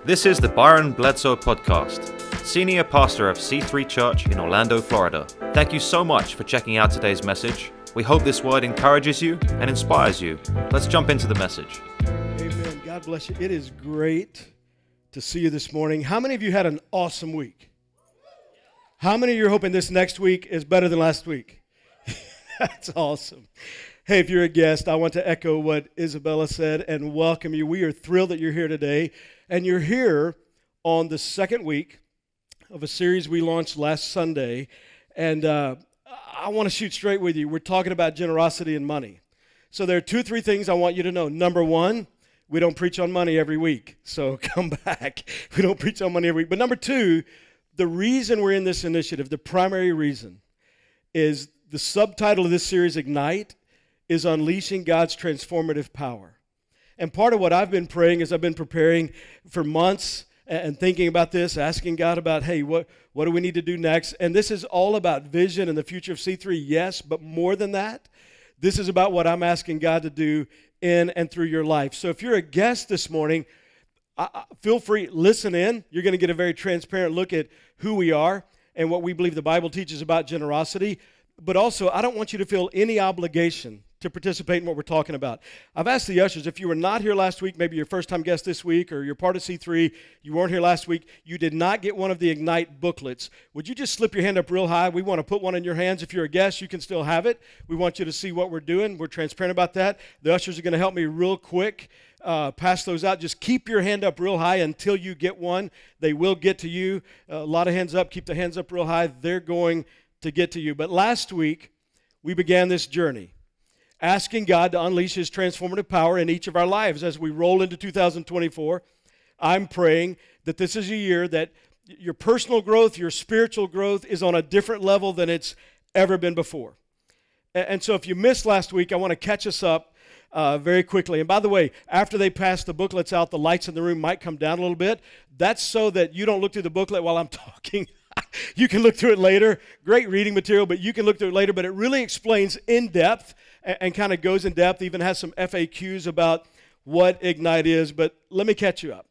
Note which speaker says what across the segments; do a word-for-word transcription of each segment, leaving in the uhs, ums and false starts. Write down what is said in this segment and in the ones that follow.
Speaker 1: This is the Byron Bledsoe Podcast, Senior Pastor of C three Church in Orlando, Florida. Thank you so much for checking out today's message. We hope this word encourages you and inspires you. Let's jump into the message.
Speaker 2: Amen. God bless you. It is great to see you this morning. How many of you had an awesome week? How many of you are hoping this next week is better than last week? That's awesome. Hey, if you're a guest, I want to echo what Isabella said and welcome you. We are thrilled that you're here today. And you're here on the second week of a series we launched last Sunday. And uh, I want to shoot straight with you. We're talking about generosity and money. So there are two, three things I want you to know. Number one, we don't preach on money every week. So come back. We don't preach on money every week. But number two, the reason we're in this initiative, the primary reason, is the subtitle of this series, Ignite, is Unleashing God's Transformative Power. And part of what I've been praying as I've been preparing for months and thinking about this, asking God about, hey, what, what do we need to do next? And this is all about vision and the future of C three, yes, but more than that, this is about what I'm asking God to do in and through your life. So if you're a guest this morning, I, feel free, listen in. You're going to get a very transparent look at who we are and what we believe the Bible teaches about generosity. But also, I don't want you to feel any obligation to participate in what we're talking about. I've asked the ushers, if you were not here last week, maybe your first-time guest this week, or you're part of C three, you weren't here last week, you did not get one of the Ignite booklets, would you just slip your hand up real high? We want to put one in your hands. If you're a guest, you can still have it. We want you to see what we're doing. We're transparent about that. The ushers are going to help me real quick uh, pass those out. Just keep your hand up real high until you get one. They will get to you. Uh, a lot of hands up. Keep the hands up real high. They're going to get to you. But last week, we began this journey, asking God to unleash His transformative power in each of our lives as we roll into two thousand twenty-four. I'm praying that this is a year that your personal growth, your spiritual growth is on a different level than it's ever been before. And so if you missed last week, I want to catch us up uh, very quickly. And by the way, after they pass the booklets out, the lights in the room might come down a little bit. That's so that you don't look through the booklet while I'm talking. You can look through it later. Great reading material, but you can look through it later. But it really explains in depth and, and kind of goes in depth, even has some F A Qs about what Ignite is. But let me catch you up.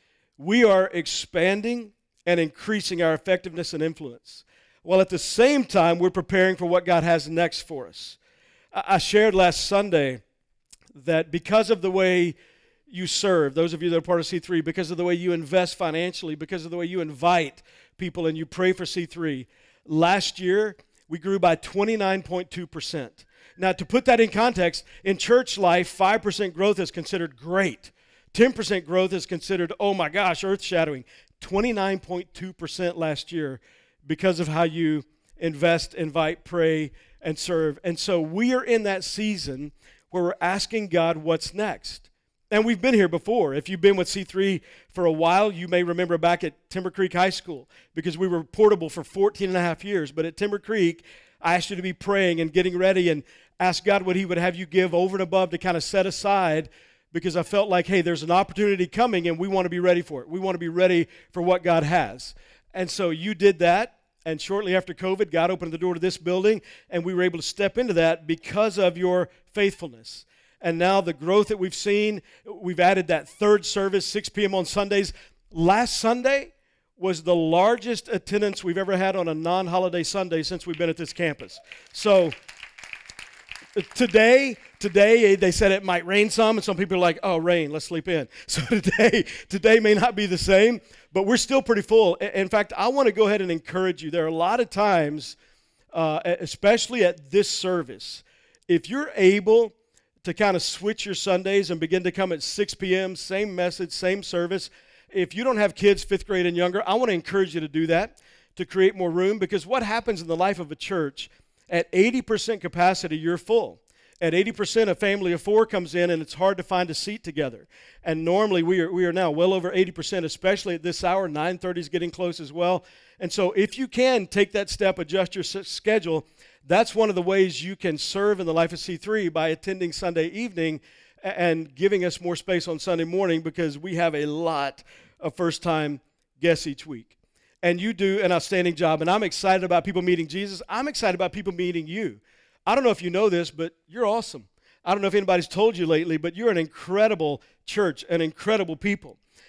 Speaker 2: We are expanding and increasing our effectiveness and influence, while at the same time we're preparing for what God has next for us. I, I shared last Sunday that because of the way you serve, those of you that are part of C three, because of the way you invest financially, because of the way you invite people and you pray for C three, last year we grew by twenty-nine point two percent. Now, to put that in context, in church life, five percent growth is considered great. ten percent growth is considered, oh my gosh, earth-shattering. twenty-nine point two percent last year because of how you invest, invite, pray, and serve. And so we are in that season where we're asking God what's next. And we've been here before. If you've been with C three for a while, you may remember back at Timber Creek High School, because we were portable for fourteen and a half years. But at Timber Creek, I asked you to be praying and getting ready and ask God what He would have you give over and above to kind of set aside, because I felt like, hey, there's an opportunity coming and we want to be ready for it. We want to be ready for what God has. And so you did that. And shortly after COVID, God opened the door to this building, and we were able to step into that because of your faithfulness. And now the growth that we've seen, we've added that third service, six p.m. on Sundays. Last Sunday was the largest attendance we've ever had on a non-holiday Sunday since we've been at this campus. So today, today they said it might rain some, and some people are like, oh, rain, let's sleep in. So today, today may not be the same, but we're still pretty full. In fact, I want to go ahead and encourage you. There are a lot of times, uh, especially at this service, if you're able to kind of switch your Sundays and begin to come at six p.m., same message, same service. If you don't have kids fifth grade and younger, I want to encourage you to do that, to create more room, because what happens in the life of a church, at eighty percent capacity, you're full. At eighty percent, a family of four comes in, and it's hard to find a seat together. And normally, we are we are now well over eighty percent, especially at this hour. nine thirty is getting close as well. And so if you can take that step, adjust your s- schedule, that's one of the ways you can serve in the life of C three, by attending Sunday evening and giving us more space on Sunday morning, because we have a lot of first-time guests each week. And you do an outstanding job, and I'm excited about people meeting Jesus. I'm excited about people meeting you. I don't know if you know this, but you're awesome. I don't know if anybody's told you lately, but you're an incredible church, an incredible people.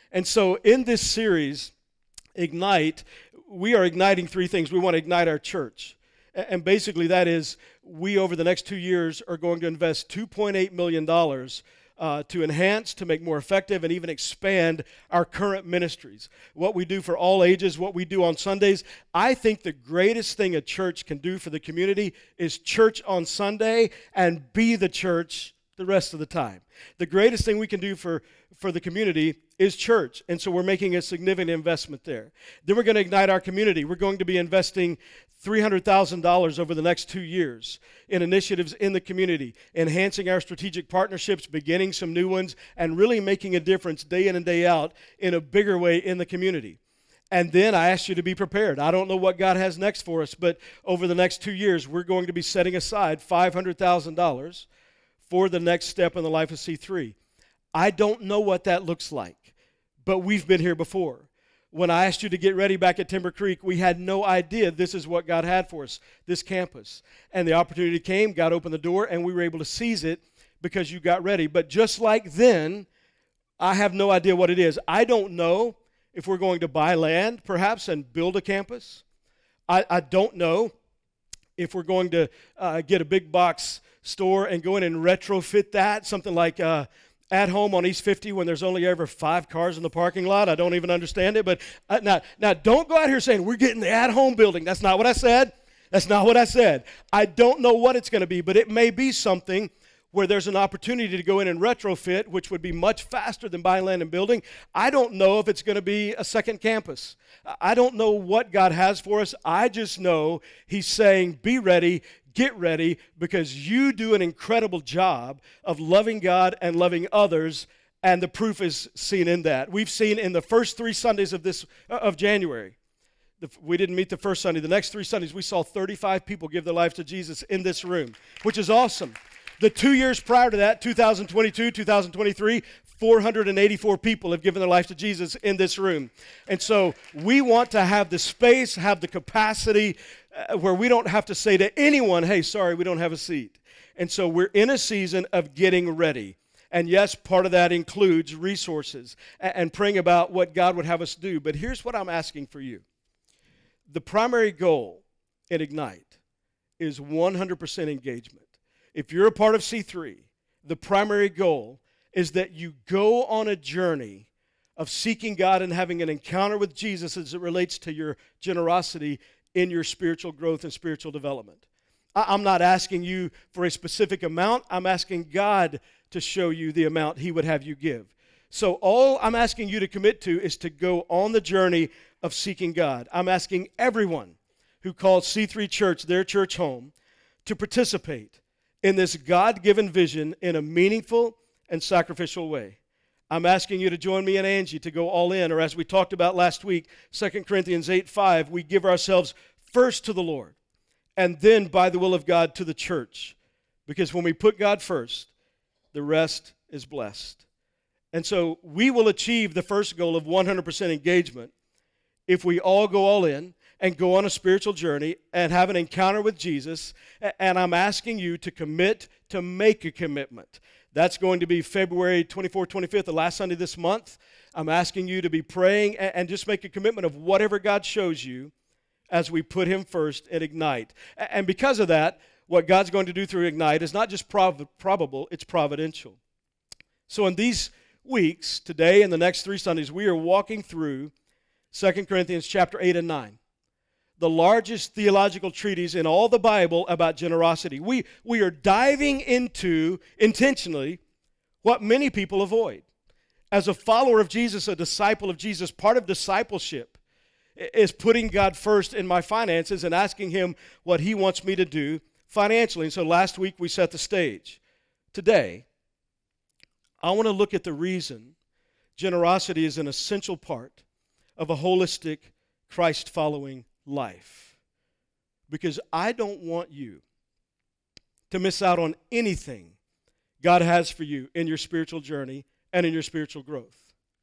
Speaker 2: And so in this series, Ignite, we are igniting three things. We want to ignite our church. And basically that is, we over the next two years are going to invest two point eight million dollars uh, to enhance, to make more effective, and even expand our current ministries. What we do for all ages, what we do on Sundays. I think the greatest thing a church can do for the community is church on Sunday and be the church the rest of the time. The greatest thing we can do for, for the community is church. And so we're making a significant investment there. Then we're going to ignite our community. We're going to be investing three hundred thousand dollars over the next two years in initiatives in the community, enhancing our strategic partnerships, beginning some new ones, and really making a difference day in and day out in a bigger way in the community. And then I ask you to be prepared. I don't know what God has next for us, but over the next two years, we're going to be setting aside five hundred thousand dollars for the next step in the life of C three. I don't know what that looks like, but we've been here before. When I asked you to get ready back at Timber Creek, we had no idea this is what God had for us, this campus. And the opportunity came, God opened the door, and we were able to seize it because you got ready. But just like then, I have no idea what it is. I don't know if we're going to buy land, perhaps, and build a campus. I, I don't know if we're going to uh, get a big box store and go in and retrofit that, something like uh, At Home on East fifty when there's only ever five cars in the parking lot. I don't even understand it. But uh, now, now, don't go out here saying, we're getting the At Home building. That's not what I said. That's not what I said. I don't know what it's going to be, but it may be something where there's an opportunity to go in and retrofit, which would be much faster than buying land and building. I don't know if it's going to be a second campus. I don't know what God has for us. I just know He's saying, be ready, get ready, because you do an incredible job of loving God and loving others, and the proof is seen in that. We've seen in the first three Sundays of this of January, the, we didn't meet the first Sunday. The next three Sundays, we saw thirty-five people give their lives to Jesus in this room, which is awesome. The two years prior to that, two thousand twenty-two, two thousand twenty-three, four hundred eighty-four people have given their life to Jesus in this room. And so we want to have the space, have the capacity uh, where we don't have to say to anyone, hey, sorry, we don't have a seat. And so we're in a season of getting ready. And yes, part of that includes resources and, and praying about what God would have us do. But here's what I'm asking for you. The primary goal in Ignite is one hundred percent engagement. If you're a part of C three, the primary goal is that you go on a journey of seeking God and having an encounter with Jesus as it relates to your generosity in your spiritual growth and spiritual development. I'm not asking you for a specific amount. I'm asking God to show you the amount He would have you give. So all I'm asking you to commit to is to go on the journey of seeking God. I'm asking everyone who calls C three Church their church home to participate in this God-given vision in a meaningful and sacrificial way. I'm asking you to join me and Angie to go all in, or as we talked about last week, Second Corinthians eight five, we give ourselves first to the Lord, and then by the will of God to the church. Because when we put God first, the rest is blessed. And so we will achieve the first goal of one hundred percent engagement if we all go all in and go on a spiritual journey and have an encounter with Jesus. And I'm asking you to commit to make a commitment. That's going to be February twenty-fourth, twenty-fifth, the last Sunday this month. I'm asking you to be praying and just make a commitment of whatever God shows you as we put Him first and Ignite. And because of that, what God's going to do through Ignite is not just prob- probable, it's providential. So in these weeks, today and the next three Sundays, we are walking through Second Corinthians chapter eight and nine. The largest theological treatise in all the Bible about generosity. We, we are diving into, intentionally, what many people avoid. As a follower of Jesus, a disciple of Jesus, part of discipleship is putting God first in my finances and asking Him what He wants me to do financially. And so last week we set the stage. Today, I want to look at the reason generosity is an essential part of a holistic, Christ-following life. Because I don't want you to miss out on anything God has for you in your spiritual journey and in your spiritual growth.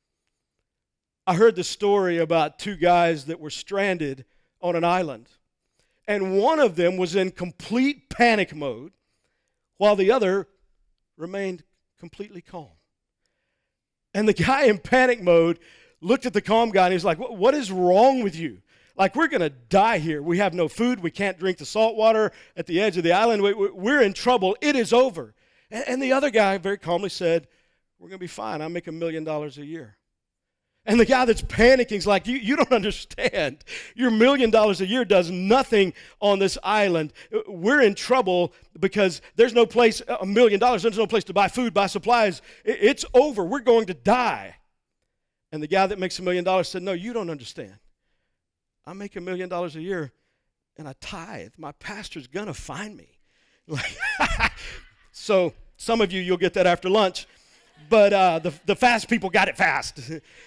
Speaker 2: I heard the story about two guys that were stranded on an island. And one of them was in complete panic mode while the other remained completely calm. And the guy in panic mode looked at the calm guy and he's like, what, what is wrong with you? Like, we're going to die here. We have no food. We can't drink the salt water at the edge of the island. We, we're in trouble. It is over. And, and the other guy very calmly said, we're going to be fine. I make a million dollars a year. And the guy that's panicking is like, you, you don't understand. Your million dollars a year does nothing on this island. We're in trouble because there's no place, a million dollars, there's no place to buy food, buy supplies. It, it's over. We're going to die. And the guy that makes a million dollars said, no, you don't understand. I make a million dollars a year and I tithe. My pastor's going to find me. Like, so some of you, you'll get that after lunch. But uh, the, the fast people got it fast.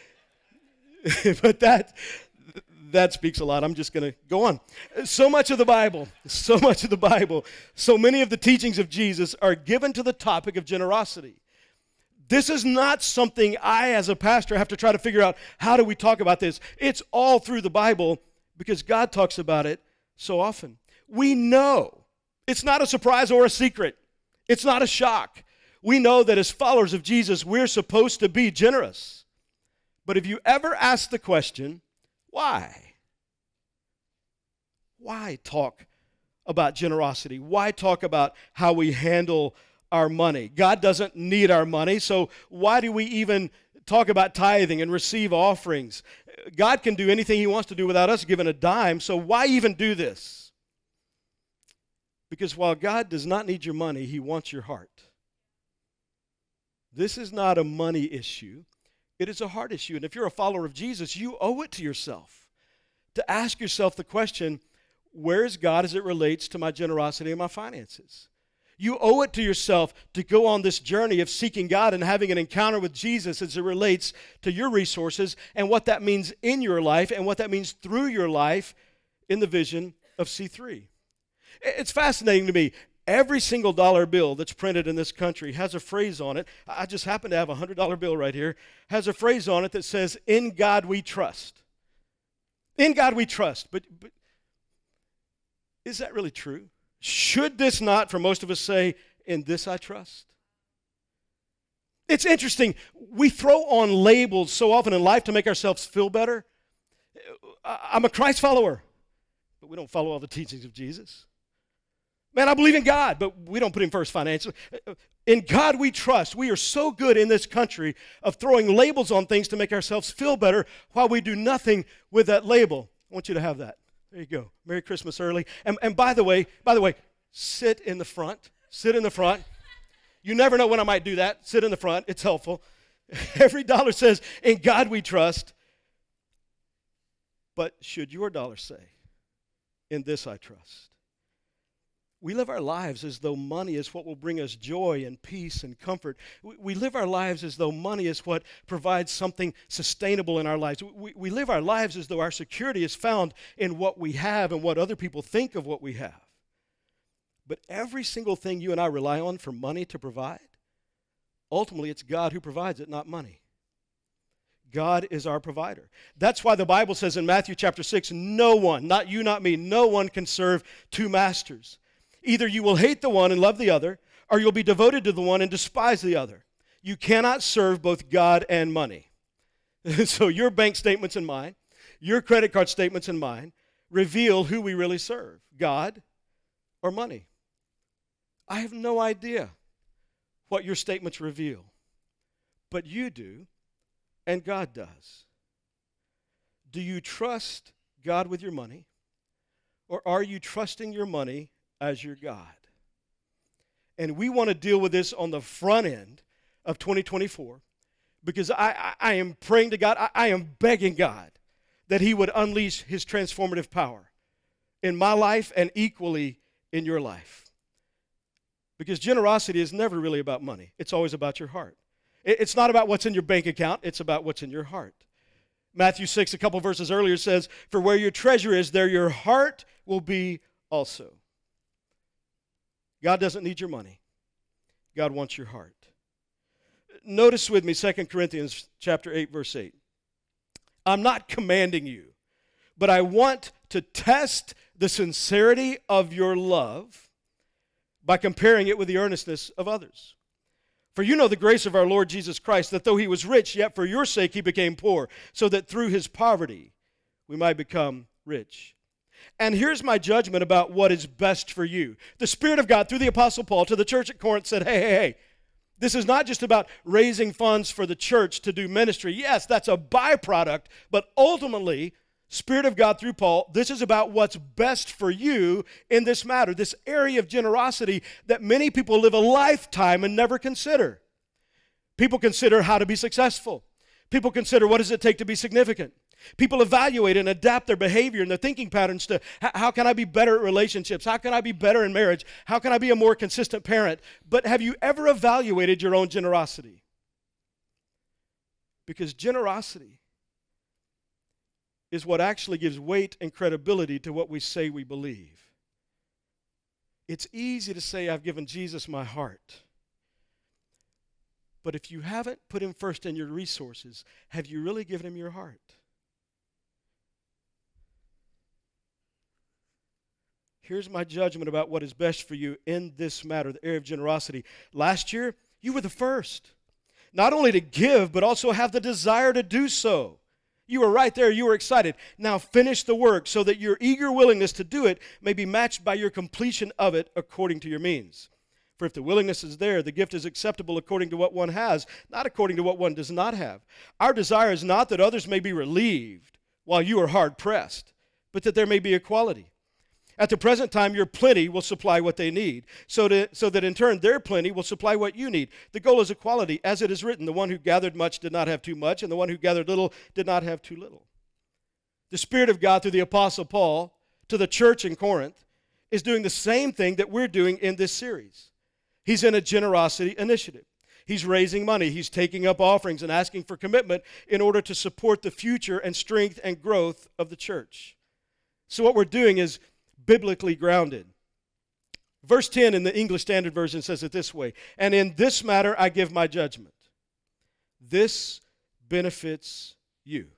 Speaker 2: But that that speaks a lot. I'm just going to go on. So much of the Bible, so much of the Bible, so many of the teachings of Jesus are given to the topic of generosity. This is not something I, as a pastor, have to try to figure out, how do we talk about this? It's all through the Bible because God talks about it so often. We know. It's not a surprise or a secret. It's not a shock. We know that as followers of Jesus, we're supposed to be generous. But have you ever asked the question, why? Why talk about generosity? Why talk about how we handle our money? God doesn't need our money, so why do we even talk about tithing and receive offerings? God can do anything He wants to do without us giving a dime, so why even do this? Because while God does not need your money, He wants your heart. This is not a money issue. It is a heart issue. And if you're a follower of Jesus, you owe it to yourself to ask yourself the question, where is God as it relates to my generosity and my finances? You owe it to yourself to go on this journey of seeking God and having an encounter with Jesus as it relates to your resources and what that means in your life and what that means through your life in the vision of C three. It's fascinating to me. Every single dollar bill that's printed in this country has a phrase on it. I just happen to have a one hundred dollar bill right here. Has a phrase on it that says, in God we trust. In God we trust. But, but is that really true? Should this not, for most of us, say, in this I trust? It's interesting. We throw on labels so often in life to make ourselves feel better. I'm a Christ follower, but we don't follow all the teachings of Jesus. Man, I believe in God, but we don't put Him first financially. In God we trust. We are so good in this country of throwing labels on things to make ourselves feel better while we do nothing with that label. I want you to have that. There you go. Merry Christmas early. And, and by the way, by the way, sit in the front. Sit in the front. You never know when I might do that. Sit in the front. It's helpful. Every dollar says, in God we trust. But should your dollar say, in this I trust? We live our lives as though money is what will bring us joy and peace and comfort. We, we live our lives as though money is what provides something sustainable in our lives. We, we live our lives as though our security is found in what we have and what other people think of what we have. But every single thing you and I rely on for money to provide, ultimately it's God who provides it, not money. God is our provider. That's why the Bible says in Matthew chapter six, no one, not you, not me, no one can serve two masters. Either you will hate the one and love the other, or you'll be devoted to the one and despise the other. You cannot serve both God and money. So your bank statements and mine, your credit card statements and mine, reveal who we really serve, God or money. I have no idea what your statements reveal, but you do, and God does. Do you trust God with your money, or are you trusting your money as your God? And we want to deal with this on the front end of twenty twenty-four because I, I, I am praying to God, I, I am begging God that He would unleash His transformative power in my life and equally in your life. Because generosity is never really about money. It's always about your heart. It, it's not about what's in your bank account. It's about what's in your heart. Matthew six, a couple verses earlier, says, for where your treasure is, there your heart will be also. God doesn't need your money. God wants your heart. Notice with me Second Corinthians chapter eight, verse eight. I'm not commanding you, but I want to test the sincerity of your love by comparing it with the earnestness of others. For you know the grace of our Lord Jesus Christ, that though he was rich, yet for your sake he became poor, so that through his poverty we might become rich. And here's my judgment about what is best for you. The Spirit of God, through the Apostle Paul, to the church at Corinth said, hey, hey, hey, this is not just about raising funds for the church to do ministry. Yes, that's a byproduct, but ultimately, Spirit of God through Paul, this is about what's best for you in this matter, this area of generosity that many people live a lifetime and never consider. People consider how to be successful. People consider what does it take to be significant. People evaluate and adapt their behavior and their thinking patterns to how can I be better at relationships? How can I be better in marriage? How can I be a more consistent parent? But have you ever evaluated your own generosity? Because generosity is what actually gives weight and credibility to what we say we believe. It's easy to say, I've given Jesus my heart. But if you haven't put him first in your resources, have you really given him your heart? Here's my judgment about what is best for you in this matter, the area of generosity. Last year, you were the first. Not only to give, but also have the desire to do so. You were right there. You were excited. Now finish the work so that your eager willingness to do it may be matched by your completion of it according to your means. For if the willingness is there, the gift is acceptable according to what one has, not according to what one does not have. Our desire is not that others may be relieved while you are hard pressed, but that there may be equality. At the present time, your plenty will supply what they need, so, to, so that in turn their plenty will supply what you need. The goal is equality, as it is written, the one who gathered much did not have too much, and the one who gathered little did not have too little. The Spirit of God through the Apostle Paul to the church in Corinth is doing the same thing that we're doing in this series. He's in a generosity initiative. He's raising money. He's taking up offerings and asking for commitment in order to support the future and strength and growth of the church. So what we're doing is biblically grounded. Verse ten in the English Standard Version says it this way, and in this matter I give my judgment. This benefits you.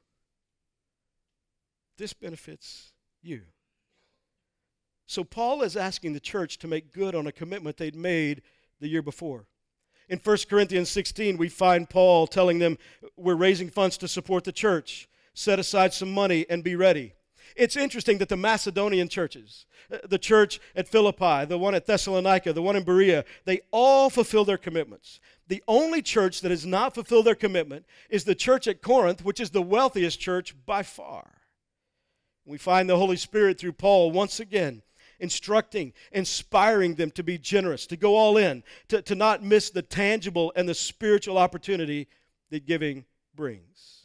Speaker 2: This benefits you. So Paul is asking the church to make good on a commitment they'd made the year before. In First Corinthians sixteen, we find Paul telling them, we're raising funds to support the church. Set aside some money and be ready. It's interesting that the Macedonian churches, the church at Philippi, the one at Thessalonica, the one in Berea, they all fulfill their commitments. The only church that has not fulfilled their commitment is the church at Corinth, which is the wealthiest church by far. We find the Holy Spirit through Paul once again instructing, inspiring them to be generous, to go all in, to, to not miss the tangible and the spiritual opportunity that giving brings.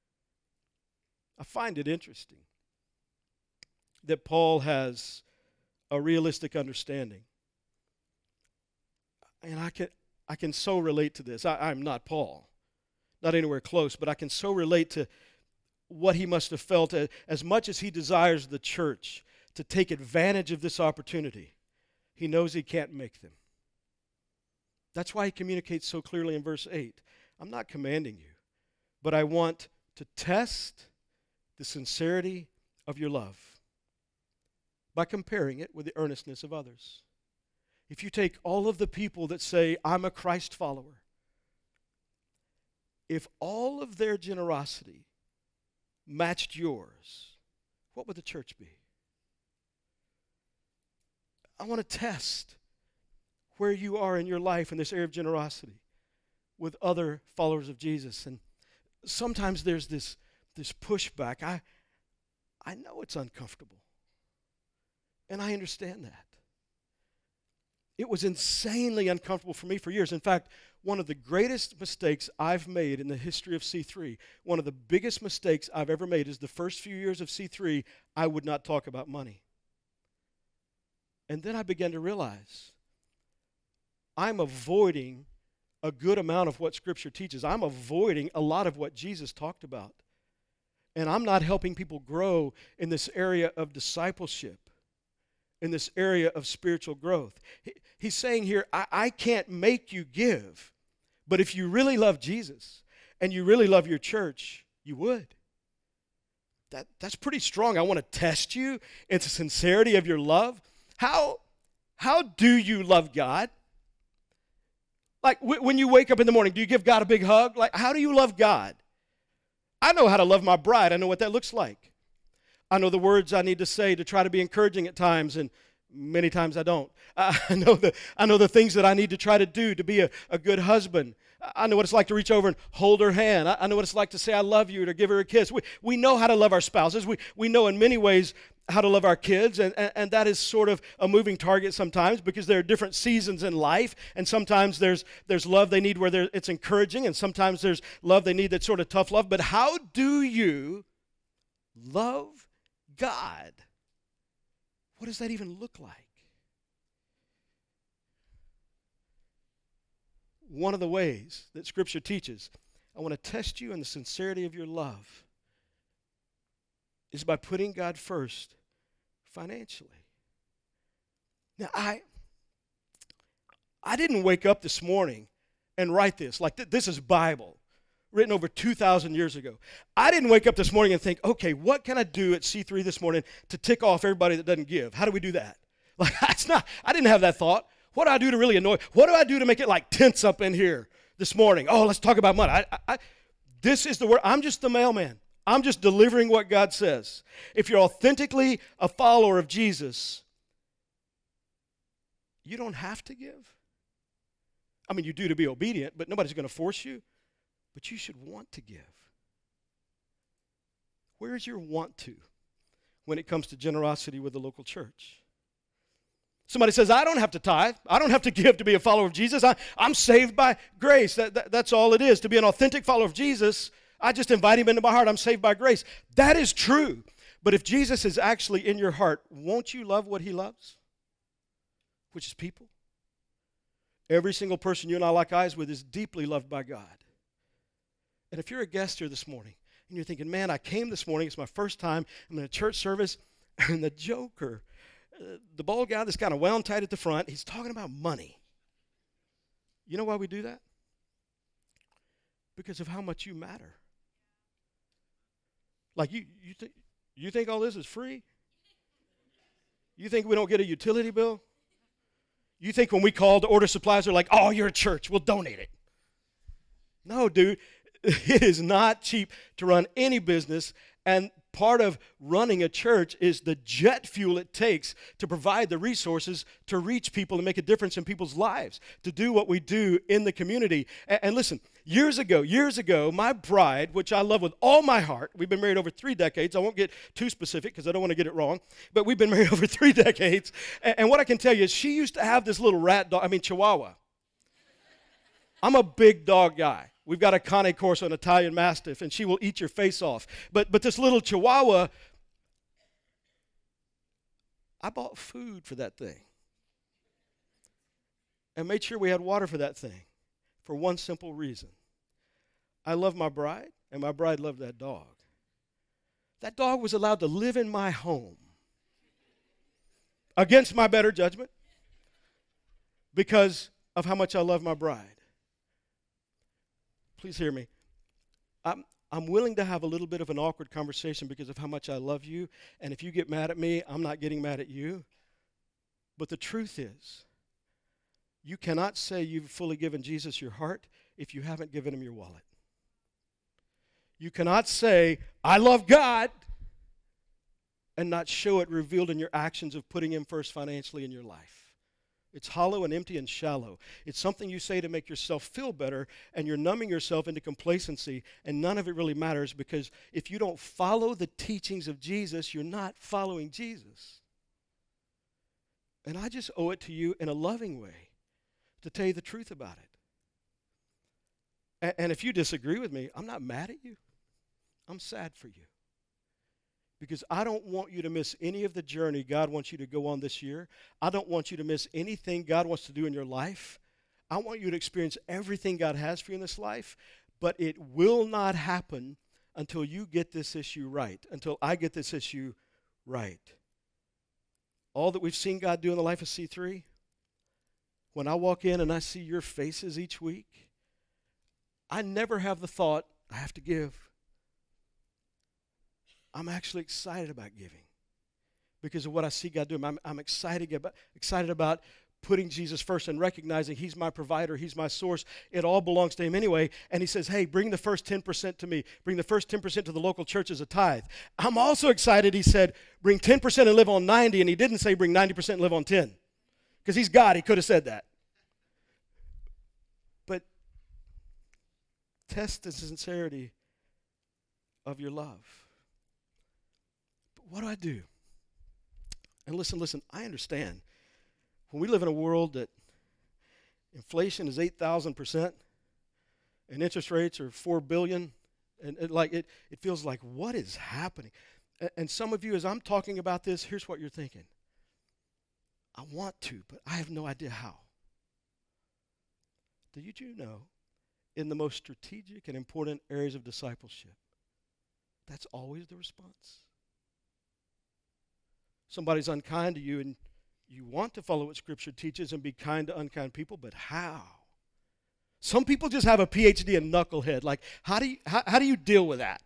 Speaker 2: I find it interesting that Paul has a realistic understanding. And I can, I can so relate to this. I, I'm not Paul, not anywhere close, but I can so relate to what he must have felt as much as he desires the church to take advantage of this opportunity. He knows he can't make them. That's why he communicates so clearly in verse eight. I'm not commanding you, but I want to test the sincerity of your love by comparing it with the earnestness of others. If you take all of the people that say, I'm a Christ follower, if all of their generosity matched yours, what would the church be? I want to test where you are in your life in this area of generosity with other followers of Jesus. And sometimes there's this, this pushback. I, I know it's uncomfortable. And I understand that. It was insanely uncomfortable for me for years. In fact, one of the greatest mistakes I've made in the history of C three, one of the biggest mistakes I've ever made is the first few years of C three, I would not talk about money. And then I began to realize I'm avoiding a good amount of what Scripture teaches. I'm avoiding a lot of what Jesus talked about. And I'm not helping people grow in this area of discipleship, in this area of spiritual growth. He, he's saying here, I, I can't make you give, but if you really love Jesus and you really love your church, you would. That, that's pretty strong. I want to test you into sincerity of your love. How, how do you love God? Like w- when you wake up in the morning, do you give God a big hug? Like, how do you love God? I know how to love my bride. I know what that looks like. I know the words I need to say to try to be encouraging at times, and many times I don't. I know the, I know the things that I need to try to do to be a, a good husband. I know what it's like to reach over and hold her hand. I, I know what it's like to say I love you or to give her a kiss. We, we know how to love our spouses. We, we know in many ways how to love our kids, and, and, and that is sort of a moving target sometimes because there are different seasons in life, and sometimes there's, there's love they need where there, it's encouraging, and sometimes there's love they need that's sort of tough love. But how do you love God? What does that even look like? One of the ways that Scripture teaches, I want to test you in the sincerity of your love, is by putting God first financially. Now, I, I didn't wake up this morning and write this. Like, th- this is Bible, written over two thousand years ago. I didn't wake up this morning and think, okay, what can I do at C three this morning to tick off everybody that doesn't give? How do we do that? Like, it's not, I didn't have that thought. What do I do to really annoy? What do I do to make it like tense up in here this morning? Oh, let's talk about money. I, I, I, this is the word. I'm just the mailman. I'm just delivering what God says. If you're authentically a follower of Jesus, you don't have to give. I mean, you do to be obedient, but nobody's going to force you. But you should want to give. Where's your want to when it comes to generosity with the local church? Somebody says, I don't have to tithe. I don't have to give to be a follower of Jesus. I, I'm saved by grace. That, that, that's all it is. To be an authentic follower of Jesus, I just invite him into my heart. I'm saved by grace. That is true. But if Jesus is actually in your heart, won't you love what he loves? Which is people. Every single person you and I lock eyes with is deeply loved by God. And if you're a guest here this morning, and you're thinking, man, I came this morning, it's my first time, I'm in a church service, and the joker, uh, the bald guy that's kind of wound tight at the front, he's talking about money. You know why we do that? Because of how much you matter. Like, you, you, th- you think all this is free? You think we don't get a utility bill? You think when we call to order supplies, they're like, oh, you're a church, we'll donate it. No, dude. It is not cheap to run any business, and part of running a church is the jet fuel it takes to provide the resources to reach people and make a difference in people's lives, to do what we do in the community. And, and listen, years ago, years ago, my bride, which I love with all my heart, we've been married over three decades. I won't get too specific because I don't want to get it wrong, but we've been married over three decades. And, and what I can tell you is she used to have this little rat dog, I mean, Chihuahua. I'm a big dog guy. We've got a Cane Corso, an Italian Mastiff, and she will eat your face off. But but this little Chihuahua, I bought food for that thing. And made sure we had water for that thing for one simple reason. I love my bride, and my bride loved that dog. That dog was allowed to live in my home against my better judgment because of how much I love my bride. Please hear me. I'm, I'm willing to have a little bit of an awkward conversation because of how much I love you. And if you get mad at me, I'm not getting mad at you. But the truth is, you cannot say you've fully given Jesus your heart if you haven't given him your wallet. You cannot say, I love God, and not show it revealed in your actions of putting him first financially in your life. It's hollow and empty and shallow. It's something you say to make yourself feel better, and you're numbing yourself into complacency, and none of it really matters because if you don't follow the teachings of Jesus, you're not following Jesus. And I just owe it to you in a loving way to tell you the truth about it. And, and if you disagree with me, I'm not mad at you. I'm sad for you. Because I don't want you to miss any of the journey God wants you to go on this year. I don't want you to miss anything God wants to do in your life. I want you to experience everything God has for you in this life, but it will not happen until you get this issue right, until I get this issue right. All that we've seen God do in the life of C three, when I walk in and I see your faces each week, I never have the thought, I have to give. I'm actually excited about giving because of what I see God doing. I'm, I'm excited about, excited about putting Jesus first and recognizing he's my provider, he's my source. It all belongs to him anyway. And he says, hey, bring the first ten percent to me. Bring the first ten percent to the local church as a tithe. I'm also excited he said, bring ten percent and live on ninety, and he didn't say bring ninety percent and live on ten. Because he's God, he could have said that. But test the sincerity of your love. But what do I do? And listen, listen, I understand. When we live in a world that inflation is eight thousand percent and interest rates are four billion dollars, and it, like it, it feels like, what is happening? And, and some of you, as I'm talking about this, here's what you're thinking. I want to, but I have no idea how. Did you know, in the most strategic and important areas of discipleship, that's always the response? Somebody's unkind to you, and you want to follow what Scripture teaches and be kind to unkind people, but how? Some people just have a P H D in knucklehead. Like, how do you, how, how do you deal with that?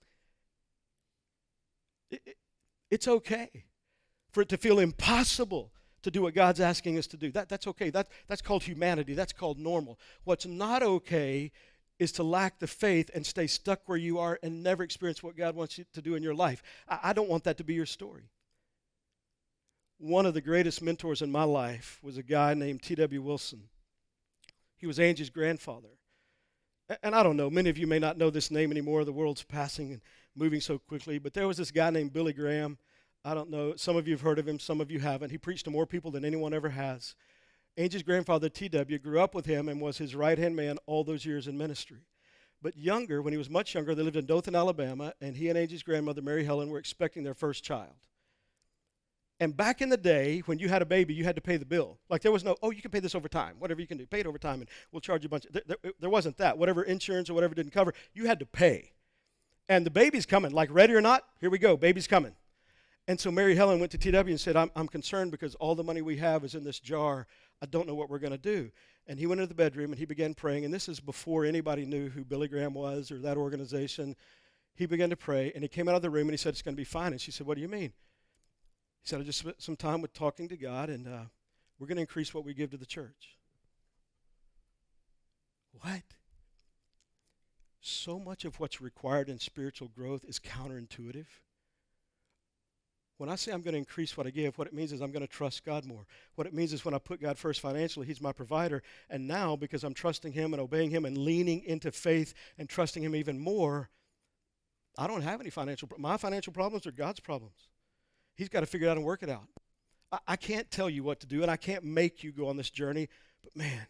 Speaker 2: It, it, it's okay for it to feel impossible to do what God's asking us to do. That, that's okay. That, that's called humanity. That's called normal. What's not okay is to lack the faith and stay stuck where you are and never experience what God wants you to do in your life. I, I don't want that to be your story. One of the greatest mentors in my life was a guy named T W Wilson. He was Angie's grandfather. And I don't know, many of you may not know this name anymore. The world's passing and moving so quickly. But there was this guy named Billy Graham. I don't know, some of you have heard of him, some of you haven't. He preached to more people than anyone ever has. Angie's grandfather, T W, grew up with him and was his right-hand man all those years in ministry. But younger, when he was much younger, they lived in Dothan, Alabama, and he and Angie's grandmother, Mary Helen, were expecting their first child. And back in the day, when you had a baby, you had to pay the bill. Like there was no, oh, you can pay this over time. Whatever you can do, pay it over time, and we'll charge you a bunch. There, there, there wasn't that. Whatever insurance or whatever didn't cover, you had to pay. And the baby's coming. Like ready or not, here we go, baby's coming. And so Mary Helen went to T W and said, I'm, I'm concerned because all the money we have is in this jar. I don't know what we're going to do. And he went into the bedroom and he began praying. And this is before anybody knew who Billy Graham was or that organization. He began to pray, and he came out of the room and he said, it's going to be fine. And she said, what do you mean? He said, I just spent some time with talking to God, and uh, we're going to increase what we give to the church. What? So much of what's required in spiritual growth is counterintuitive. When I say I'm going to increase what I give, what it means is I'm going to trust God more. What it means is when I put God first financially, he's my provider. And now, because I'm trusting him and obeying him and leaning into faith and trusting him even more, I don't have any financial problems. My financial problems are God's problems. He's got to figure it out and work it out. I, I can't tell you what to do, and I can't make you go on this journey, but man,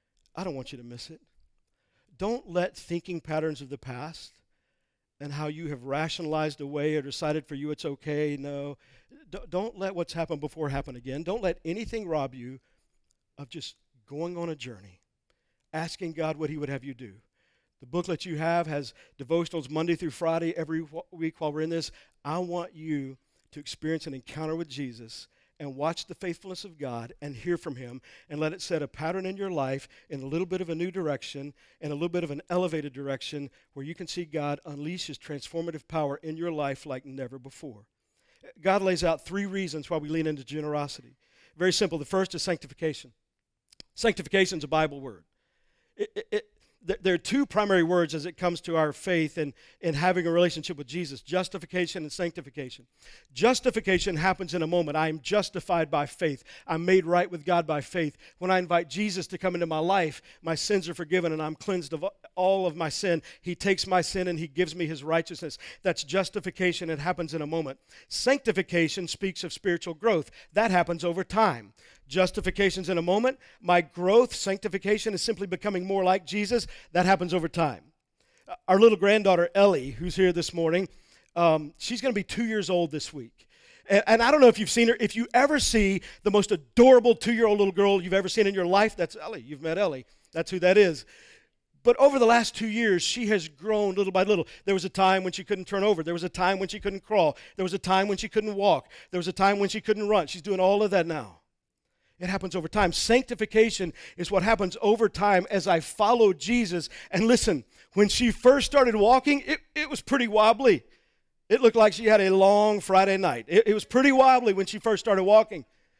Speaker 2: I don't want you to miss it. Don't let thinking patterns of the past and how you have rationalized away or decided for you it's okay, no. D- don't let what's happened before happen again. Don't let anything rob you of just going on a journey, asking God what he would have you do. The booklet you have has devotionals Monday through Friday every w- week while we're in this. I want you to experience an encounter with Jesus and watch the faithfulness of God and hear from him and let it set a pattern in your life in a little bit of a new direction and a little bit of an elevated direction where you can see God unleash his transformative power in your life like never before. God lays out three reasons why we lean into generosity. Very simple. The first is sanctification. Sanctification is a Bible word. It, it, it, There are two primary words as it comes to our faith and, and having a relationship with Jesus, justification and sanctification. Justification happens in a moment. I am justified by faith. I'm made right with God by faith. When I invite Jesus to come into my life, my sins are forgiven and I'm cleansed of all of my sin. He takes my sin and he gives me his righteousness. That's justification. It happens in a moment. Sanctification speaks of spiritual growth. That happens over time. Justification's in a moment. My growth, sanctification, is simply becoming more like Jesus. That happens over time. Our little granddaughter, Ellie, who's here this morning, um, she's going to be two years old this week. And, and I don't know if you've seen her. If you ever see the most adorable two-year-old little girl you've ever seen in your life, that's Ellie. You've met Ellie. That's who that is. But over the last two years, she has grown little by little. There was a time when she couldn't turn over. There was a time when she couldn't crawl. There was a time when she couldn't walk. There was a time when she couldn't run. She's doing all of that now. It happens over time. Sanctification is what happens over time as I follow Jesus. And listen, when she first started walking, it, it was pretty wobbly. It looked like she had a long Friday night. It, it was pretty wobbly when she first started walking.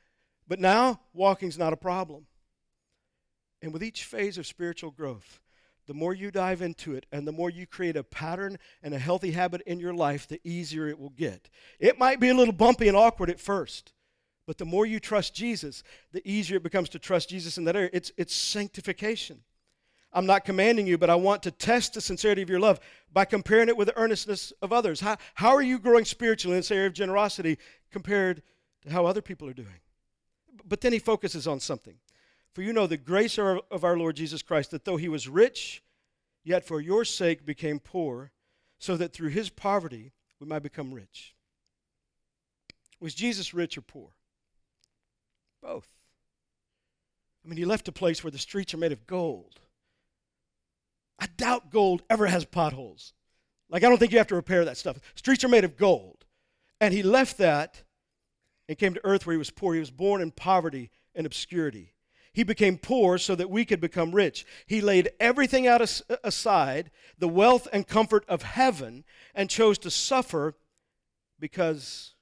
Speaker 2: But now, walking's not a problem. And with each phase of spiritual growth, the more you dive into it and the more you create a pattern and a healthy habit in your life, the easier it will get. It might be a little bumpy and awkward at first, but the more you trust Jesus, the easier it becomes to trust Jesus in that area. It's, it's sanctification. I'm not commanding you, but I want to test the sincerity of your love by comparing it with the earnestness of others. How, how are you growing spiritually in this area of generosity compared to how other people are doing? But then he focuses on something. For you know the grace of our Lord Jesus Christ, that though he was rich, yet for your sake became poor, so that through his poverty we might become rich. Was Jesus rich or poor? Both. I mean, he left a place where the streets are made of gold. I doubt gold ever has potholes. Like, I don't think you have to repair that stuff. Streets are made of gold. And he left that and came to earth where he was poor. He was born in poverty and obscurity. He became poor so that we could become rich. He laid everything out as- aside, the wealth and comfort of heaven, and chose to suffer because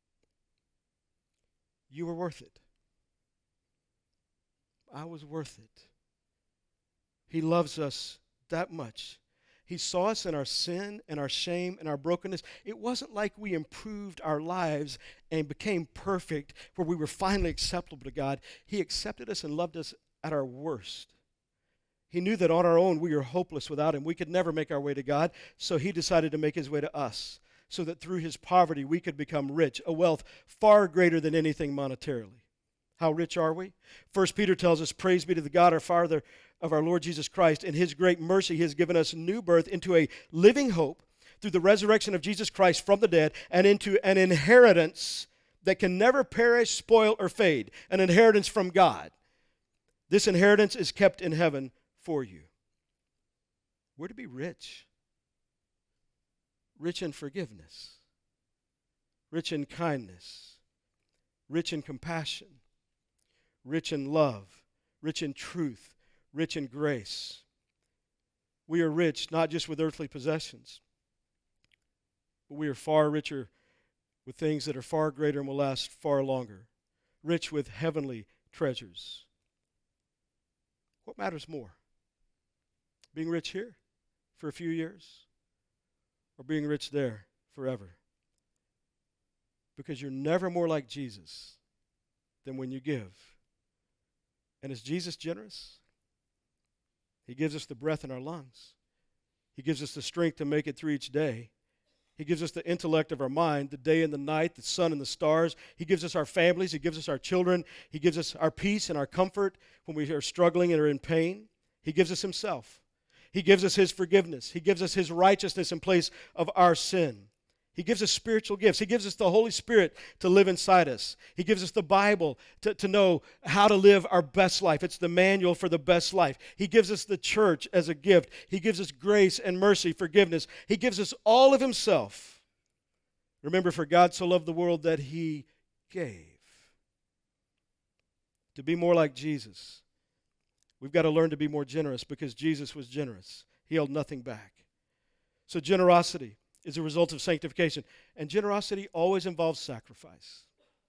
Speaker 2: you were worth it. I was worth it. He loves us that much. He saw us in our sin and our shame and our brokenness. It wasn't like we improved our lives and became perfect where we were finally acceptable to God. He accepted us and loved us at our worst. He knew that on our own we were hopeless without him. We could never make our way to God, so he decided to make his way to us so that through his poverty we could become rich, a wealth far greater than anything monetarily. How rich are we? First Peter tells us, praise be to the God, our Father, of our Lord Jesus Christ. In his great mercy, he has given us new birth into a living hope through the resurrection of Jesus Christ from the dead and into an inheritance that can never perish, spoil, or fade, an inheritance from God. This inheritance is kept in heaven for you. We're to be rich. Rich in forgiveness. Rich in kindness. Rich in compassion. Rich in love. Rich in truth. Rich in grace. We are rich not just with earthly possessions, but we are far richer with things that are far greater and will last far longer. Rich with heavenly treasures. What matters more? Being rich here for a few years or being rich there forever? Because you're never more like Jesus than when you give. And is Jesus generous? He gives us the breath in our lungs. He gives us the strength to make it through each day. He gives us the intellect of our mind, the day and the night, the sun and the stars. He gives us our families. He gives us our children. He gives us our peace and our comfort when we are struggling and are in pain. He gives us himself. He gives us his forgiveness. He gives us his righteousness in place of our sin. He gives us spiritual gifts. He gives us the Holy Spirit to live inside us. He gives us the Bible to, to know how to live our best life. It's the manual for the best life. He gives us the church as a gift. He gives us grace and mercy, forgiveness. He gives us all of himself. Remember, for God so loved the world that he gave. To be more like Jesus, we've got to learn to be more generous because Jesus was generous. He held nothing back. So generosity is a result of sanctification. And generosity always involves sacrifice.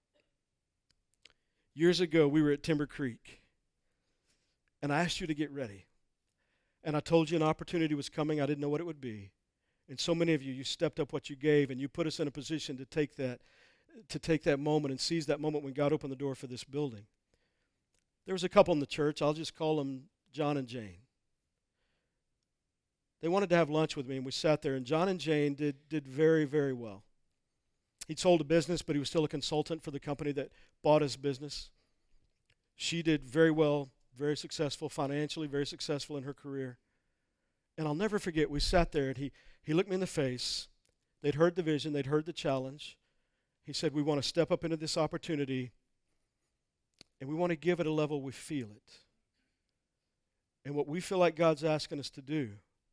Speaker 2: Years ago, we were at Timber Creek, and I asked you to get ready. And I told you an opportunity was coming. I didn't know what it would be. And so many of you, you stepped up what you gave, and you put us in a position to take that, to take that moment and seize that moment when God opened the door for this building. There was a couple in the church. I'll just call them John and Jane. They wanted to have lunch with me, and we sat there, and John and Jane did, did very, very well. He'd sold a business, but he was still a consultant for the company that bought his business. She did very well, very successful financially, very successful in her career. And I'll never forget, we sat there, and he, he looked me in the face. They'd heard the vision. They'd heard the challenge. He said, we want to step up into this opportunity, and we want to give at a level we feel it. And what we feel like God's asking us to do,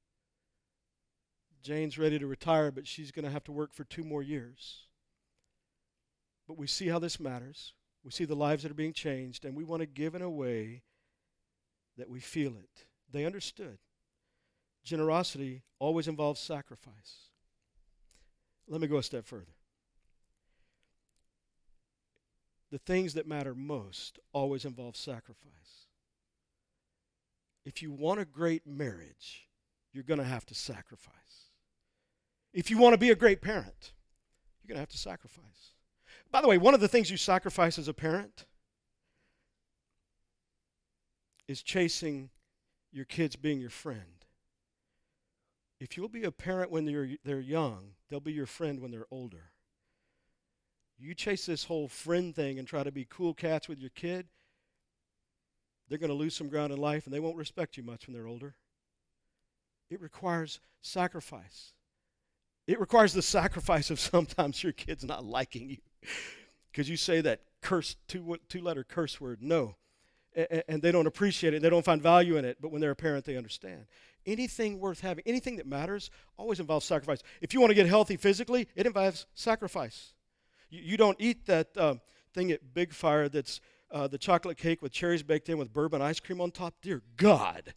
Speaker 2: Jane's ready to retire, but she's going to have to work for two more years. But we see how this matters. We see the lives that are being changed, and we want to give in a way that we feel it. They understood. Generosity always involves sacrifice. Let me go a step further. the things that matter most always involve sacrifice. If you want a great marriage, you're going to have to sacrifice. If you want to be a great parent, you're going to have to sacrifice. By the way, one of the things you sacrifice as a parent is chasing your kids being your friend. If you'll be a parent when they're, they're young, they'll be your friend when they're older. You chase this whole friend thing and try to be cool cats with your kid, they're going to lose some ground in life and they won't respect you much when they're older. It requires sacrifice. It requires the sacrifice of sometimes your kid's not liking you because you say that curse, two, two-letter curse word, no. And, and they don't appreciate it. They don't find value in it. But when they're a parent, they understand. Anything worth having, anything that matters, always involves sacrifice. If you want to get healthy physically, it involves sacrifice. You, you don't eat that um, thing at Big Fire that's uh, the chocolate cake with cherries baked in with bourbon ice cream on top. Dear God.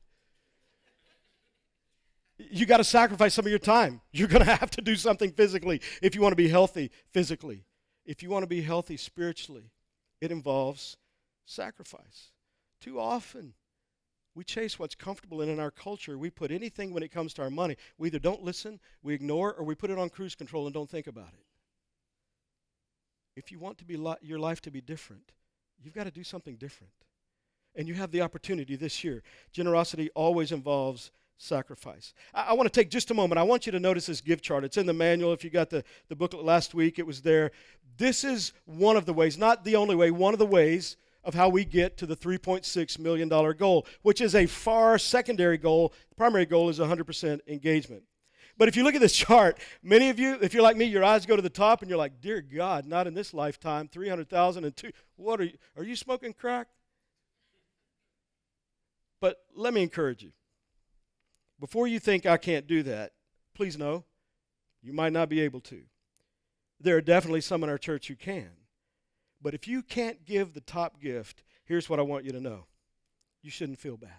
Speaker 2: You got to sacrifice some of your time. You're going to have to do something physically if you want to be healthy physically. If you want to be healthy spiritually, it involves sacrifice. Too often, we chase what's comfortable, and in our culture, we put anything when it comes to our money. We either don't listen, we ignore, or we put it on cruise control and don't think about it. If you want to be li- your life to be different, you've got to do something different. And you have the opportunity this year. Generosity always involves sacrifice. I, I want to take just a moment. I want you to notice this gift chart. It's in the manual. If you got the, the booklet last week, it was there. This is one of the ways, not the only way, one of the ways of how we get to the three point six million dollars goal, which is a far secondary goal. The primary goal is one hundred percent engagement. But if you look at this chart, many of you, if you're like me, your eyes go to the top and you're like, dear God, not in this lifetime, three hundred thousand and two. What are you, are you smoking crack? But let me encourage you. Before you think I can't do that, please know, you might not be able to. There are definitely some in our church who can. But if you can't give the top gift, here's what I want you to know. You shouldn't feel bad.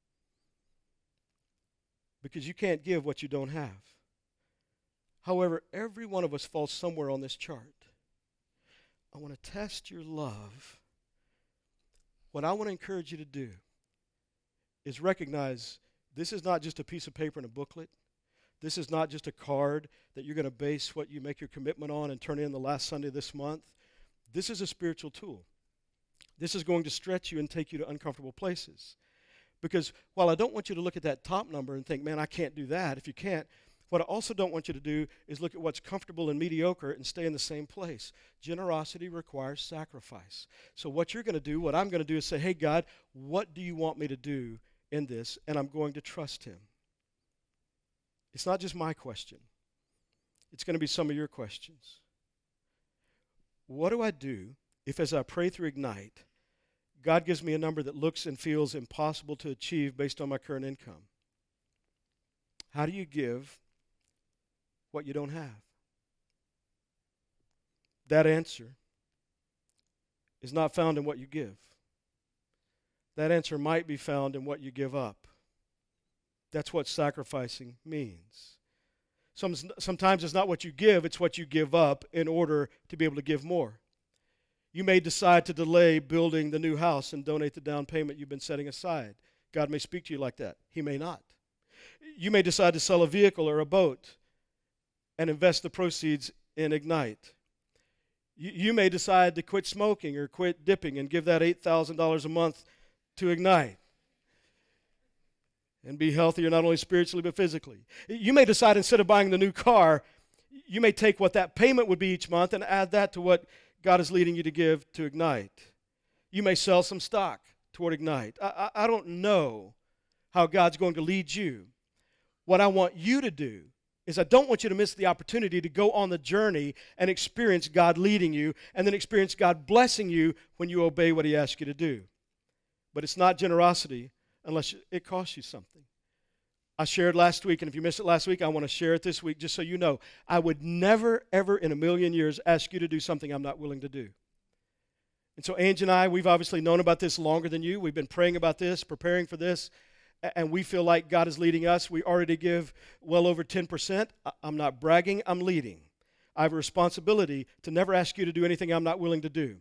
Speaker 2: Because you can't give what you don't have. However, every one of us falls somewhere on this chart. I want to test your love. What I want to encourage you to do is recognize this is not just a piece of paper and a booklet. This is not just a card that you're going to base what you make your commitment on and turn in the last Sunday of this month. This is a spiritual tool. This is going to stretch you and take you to uncomfortable places. Because while I don't want you to look at that top number and think, man, I can't do that, if you can't, what I also don't want you to do is look at what's comfortable and mediocre and stay in the same place. Generosity requires sacrifice. So what you're going to do, what I'm going to do is say, hey, God, what do you want me to do in this? And I'm going to trust him. It's not just my question. It's going to be some of your questions. What do I do if, as I pray through Ignite, God gives me a number that looks and feels impossible to achieve based on my current income? How do you give what you don't have? That answer is not found in what you give. That answer might be found in what you give up. That's what sacrificing means. Some, sometimes it's not what you give, it's what you give up in order to be able to give more. You may decide to delay building the new house and donate the down payment you've been setting aside. God may speak to you like that. He may not. You may decide to sell a vehicle or a boat and invest the proceeds in Ignite. You, you may decide to quit smoking or quit dipping and give that eight thousand dollars a month to Ignite and be healthier not only spiritually but physically. You may decide instead of buying the new car, you may take what that payment would be each month and add that to what God is leading you to give to Ignite. You may sell some stock toward Ignite. I, I, I don't know how God's going to lead you. What I want you to do is I don't want you to miss the opportunity to go on the journey and experience God leading you and then experience God blessing you when you obey what he asks you to do. But it's not generosity unless it costs you something. I shared last week, and if you missed it last week, I want to share it this week just so you know. I would never, ever in a million years ask you to do something I'm not willing to do. And so Angie and I, we've obviously known about this longer than you. We've been praying about this, preparing for this, and we feel like God is leading us. We already give well over ten percent. I'm not bragging, I'm leading. I have a responsibility to never ask you to do anything I'm not willing to do.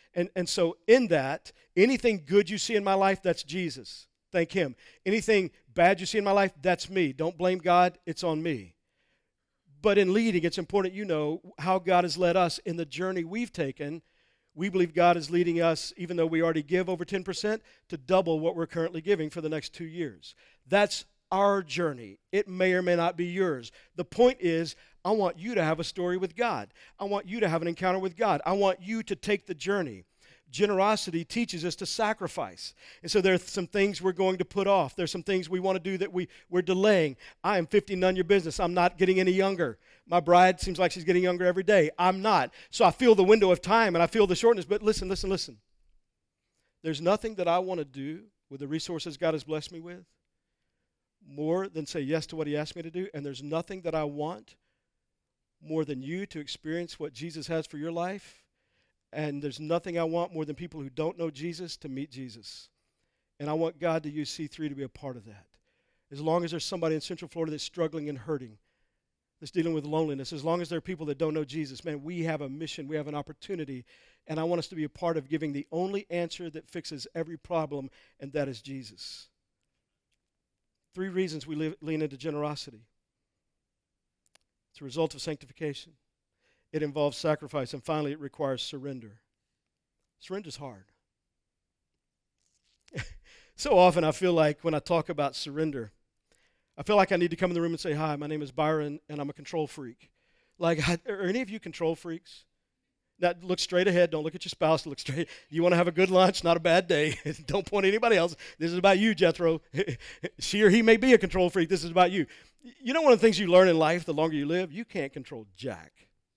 Speaker 2: And, and so in that, anything good you see in my life, that's Jesus. Thank him. Anything bad you see in my life, that's me. Don't blame God. It's on me. But in leading, it's important you know how God has led us in the journey we've taken. We believe God is leading us, even though we already give over ten percent, to double what we're currently giving for the next two years. That's our journey. It may or may not be yours. The point is, I want you to have a story with God. I want you to have an encounter with God. I want you to take the journey. Generosity teaches us to sacrifice. And so there are some things we're going to put off. There's some things we want to do that we, we're delaying. I am fifty, none your business. I'm not getting any younger. My bride seems like she's getting younger every day. I'm not. So I feel the window of time and I feel the shortness. But listen, listen, listen. There's nothing that I want to do with the resources God has blessed me with more than say yes to what he asked me to do. And there's nothing that I want more than you to experience what Jesus has for your life. And there's nothing I want more than people who don't know Jesus to meet Jesus. And I want God to use C three to be a part of that. As long as there's somebody in Central Florida that's struggling and hurting, that's dealing with loneliness, as long as there are people that don't know Jesus, man, we have a mission, we have an opportunity, and I want us to be a part of giving the only answer that fixes every problem, and that is Jesus. Three reasons we live, lean into generosity. It's a result of sanctification. It involves sacrifice. And finally, it requires surrender. Surrender is hard. So often I feel like when I talk about surrender, I feel like I need to come in the room and say, hi, my name is Byron, and I'm a control freak. Like, I, are any of you control freaks? Now, look straight ahead. Don't look at your spouse. Look straight. You want to have a good lunch, not a bad day. Don't point at anybody else. This is about you, Jethro. She or he may be a control freak. This is about you. You know one of the things you learn in life the longer you live? You can't control jack.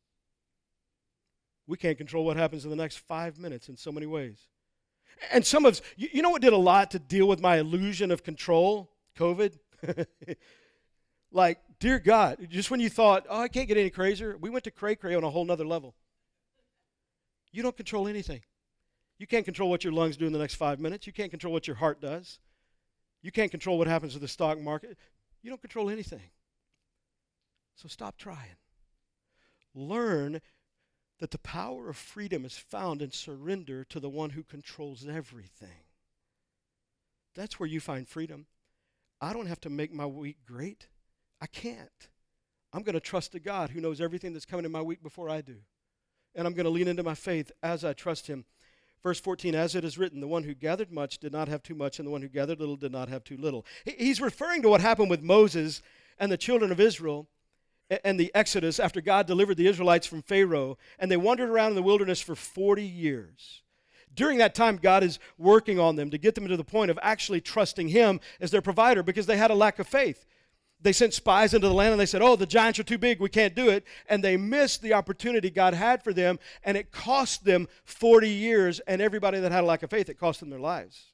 Speaker 2: We can't control what happens in the next five minutes in so many ways. And some of us, you, you know what did a lot to deal with my illusion of control? COVID. Like, dear God, just when you thought, oh, I can't get any crazier, we went to cray-cray on a whole nother level. You don't control anything. You can't control what your lungs do in the next five minutes. You can't control what your heart does. You can't control what happens to the stock market. You don't control anything. So stop trying. Learn that the power of freedom is found in surrender to the one who controls everything. That's where you find freedom. I don't have to make my week great. I can't. I'm going to trust a God who knows everything that's coming in my week before I do. And I'm going to lean into my faith as I trust him. Verse fourteen, as it is written, the one who gathered much did not have too much, and the one who gathered little did not have too little. He's referring to what happened with Moses and the children of Israel and the Exodus after God delivered the Israelites from Pharaoh, and they wandered around in the wilderness for forty years. During that time, God is working on them to get them to the point of actually trusting him as their provider because they had a lack of faith. They sent spies into the land and they said, oh, the giants are too big, we can't do it. And they missed the opportunity God had for them, and it cost them forty years, and everybody that had a lack of faith, it cost them their lives.